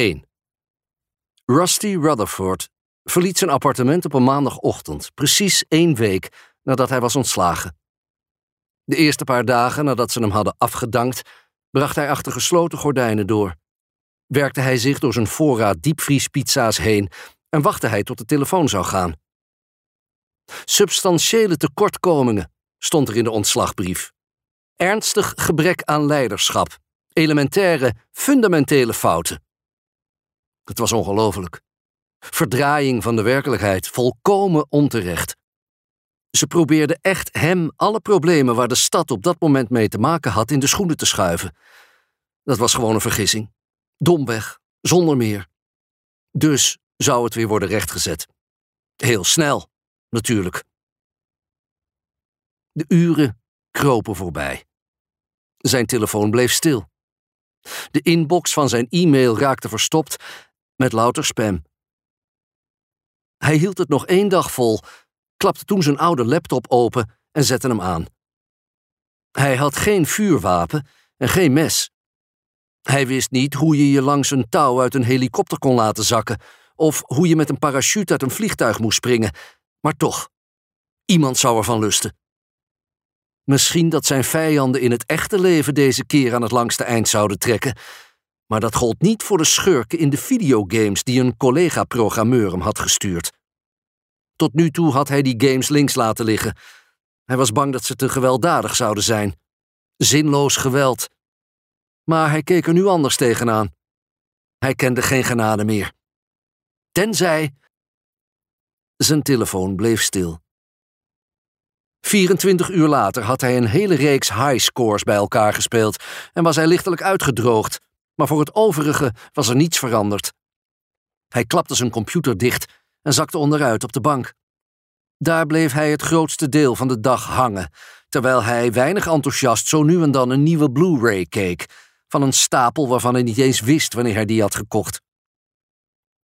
1. Rusty Rutherford verliet zijn appartement op een maandagochtend, precies 1 week nadat hij was ontslagen. De eerste paar dagen nadat ze hem hadden afgedankt, bracht hij achter gesloten gordijnen door. Werkte hij zich door zijn voorraad diepvriespizza's heen en wachtte hij tot de telefoon zou gaan. Substantiële tekortkomingen, stond er in de ontslagbrief. Ernstig gebrek aan leiderschap. Elementaire, fundamentele fouten. Het was ongelooflijk. Verdraaiing van de werkelijkheid, volkomen onterecht. Ze probeerden echt hem alle problemen waar de stad op dat moment mee te maken had in de schoenen te schuiven. Dat was gewoon een vergissing. Domweg, zonder meer. Dus zou het weer worden rechtgezet. Heel snel, natuurlijk. De uren kropen voorbij. Zijn telefoon bleef stil. De inbox van zijn e-mail raakte verstopt met louter spam. Hij hield het nog 1 dag vol, klapte toen zijn oude laptop open en zette hem aan. Hij had geen vuurwapen en geen mes. Hij wist niet hoe je je langs een touw uit een helikopter kon laten zakken of hoe je met een parachute uit een vliegtuig moest springen, maar toch, iemand zou ervan lusten. Misschien dat zijn vijanden in het echte leven deze keer aan het langste eind zouden trekken, maar dat gold niet voor de schurken in de videogames die een collega-programmeur hem had gestuurd. Tot nu toe had hij die games links laten liggen. Hij was bang dat ze te gewelddadig zouden zijn. Zinloos geweld. Maar hij keek er nu anders tegenaan. Hij kende geen genade meer. Tenzij... Zijn telefoon bleef stil. 24 uur later had hij een hele reeks highscores bij elkaar gespeeld en was hij lichtelijk uitgedroogd, maar voor het overige was er niets veranderd. Hij klapte zijn computer dicht en zakte onderuit op de bank. Daar bleef hij het grootste deel van de dag hangen, terwijl hij weinig enthousiast zo nu en dan een nieuwe Blu-ray keek, van een stapel waarvan hij niet eens wist wanneer hij die had gekocht.